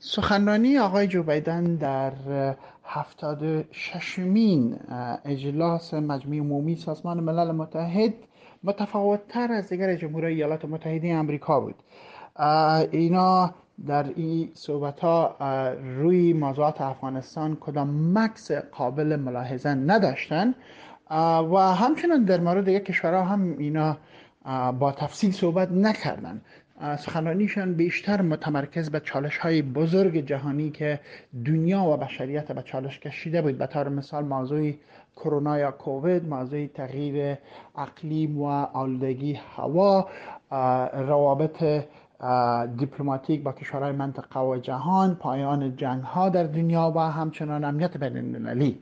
سخنرانی آقای جو بایدن در 76مین اجلاس مجمع عمومی سازمان ملل متحد متفاوت‌تر از دیگر جمهورهای ایالات متحده آمریکا بود. اینا در این صحبت‌ها روی موضوعات افغانستان کدام مکس قابل ملاحظه نداشتند و همچنان در مورد دیگر کشورها هم اینا با تفصیل صحبت نکردند. سخنرانیشان بیشتر متمرکز به چالش‌های بزرگ جهانی که دنیا و بشریت به چالش کشیده بود، به طور مثال موضوع کرونا یا کووید، موضوع تغییر اقلیم و آلودگی هوا، روابط دیپلماتیک با کشورهای منطقه و جهان، پایان جنگ‌ها در دنیا و همچنان امنیت بین‌المللی.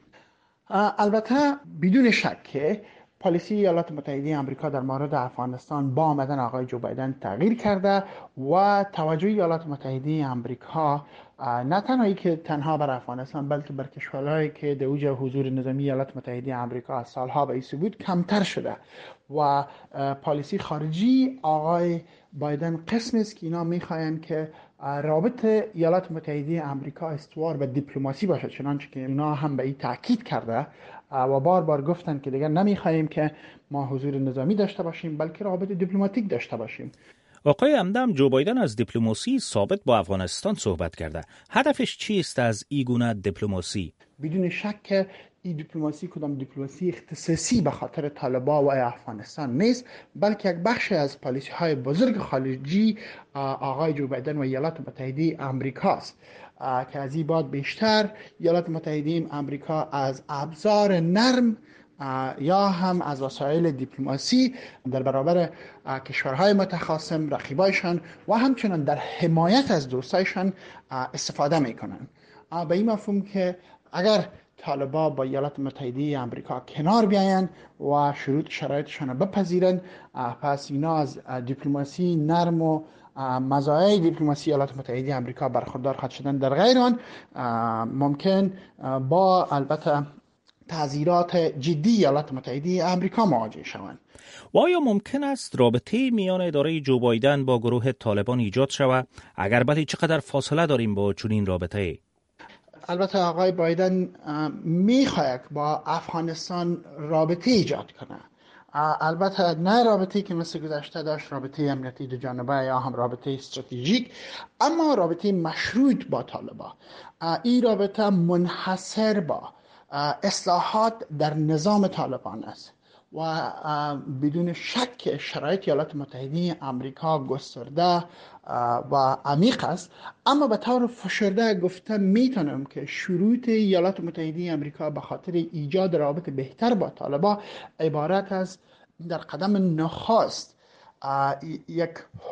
البته بدون شک که پالیسی ایالات متحده آمریکا در مورد افغانستان با آمدن آقای جو بایدن تغییر کرده و توجه ایالات متحده آمریکا نه تنهایی که تنها بر افغانستان بلکه بر کشورهایی که در اوج حضور نظامی ایالات متحده آمریکا از سالها بعید بود کمتر شده و پالیسی خارجی آقای بایدن قسمی است که اینا میخواین که رابط ایالات متحده آمریکا استوار به دیپلماسی باشه، چنانچه که اینا هم به این تاکید کرده و بار بار گفتن که دیگر نمیخوایم که ما حضور نظامی داشته باشیم بلکه رابط دیپلماتیک داشته باشیم. آقای همدم جو بایدن از دیپلماسی ثابت با افغانستان صحبت کرده. هدفش چیست از این گونه دیپلماسی؟ بدون شک که این دیپلماسی کدام دیپلماسی اختصاصی به خاطر طالبان و افغانستان نیست، بلکه یک بخش از پالیسی های بزرگ خارجی آقای جو بایدن و ایالات متحده آمریکا است که از این بعد بیشتر ایالات متحده آمریکا از ابزار نرم یا هم از وسایل دیپلماسی در برابر کشورهای متخاصم، رقیبایشان و همچنان در حمایت از دوستایشان استفاده میکنند. به این مفهوم که اگر طالبان با ایالات متحده آمریکا کنار بیاین و شرایطشان را بپذیرن، پس اینا از دیپلماسی نرم و مزایای دیپلماسی ایالات متحده آمریکا برخوردار خواهد شدن. در غیر آن ممکن با البته تعزیرات جدی ایالات متحده آمریکا مواجه شوند. و آیا ممکن است رابطه میان اداره جو بایدن با گروه طالبان ایجاد شود؟ اگر بله چقدر فاصله داریم با چنین رابطه؟ البته آقای بایدن میخواهد با افغانستان رابطه ایجاد کنه، البته نه رابطه‌ای که مثل گذشته داشت، رابطه امنیتی دو جانبه یا هم رابطه استراتژیک، اما رابطه مشروط با طالبان. این رابطه منحصر با اصلاحات در نظام طالبان است و بدون شک شرایط ایالات متحده آمریکا گسترده و عمیق است، اما به طور فشرده گفته میتونم که شروط ایالات متحده آمریکا به خاطر ایجاد رابط بهتر با طالبان عبارت از در قدم نخست یک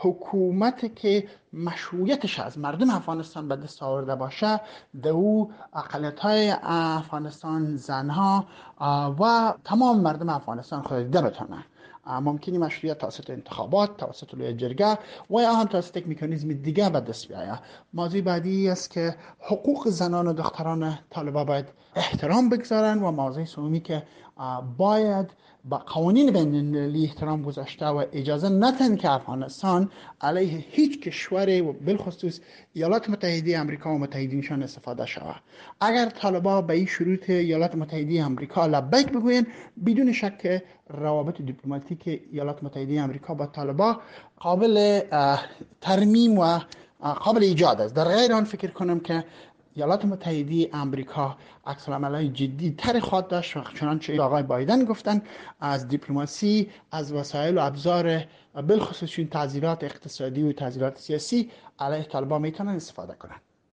حکومت که مشروعیتش از مردم افغانستان به دست آورده باشه، در او اقلیت‌های افغانستان، زنها و تمام مردم افغانستان خود دیده بتونه. ممکنی مشروعیت توسط انتخابات، توسط لوی جرگه و یا هم توسط یک مکانیزم دیگه به دست بیاید. موضوع بعدی است که حقوق زنان و دختران طالبان باید احترام بگذارن و موضوع سومی که باید با قوانین بین‌المللی احترام گذاشته و اجازه ندن که افغانستان علیه هیچ کشوری و بالخصوص ایالات متحده آمریکا و متحدینشان استفاده شود. اگر طالبان به این شروط ایالات متحده آمریکا لبیک بگوین، بدون شک روابط دیپلماتیک ایالات متحده آمریکا با طالبان قابل ترمیم و قابل ایجاد است. در غیر آن فکر کنم که ایالات متحده آمریکا عکس العمل‌های جدی تر خواهد داشت و چنانچه آقای بایدن گفتن از دیپلماسی، از وسایل و ابزار بالخصوص تعزیرات اقتصادی و تعزیرات سیاسی علیه طالبان میتونن استفاده کنند.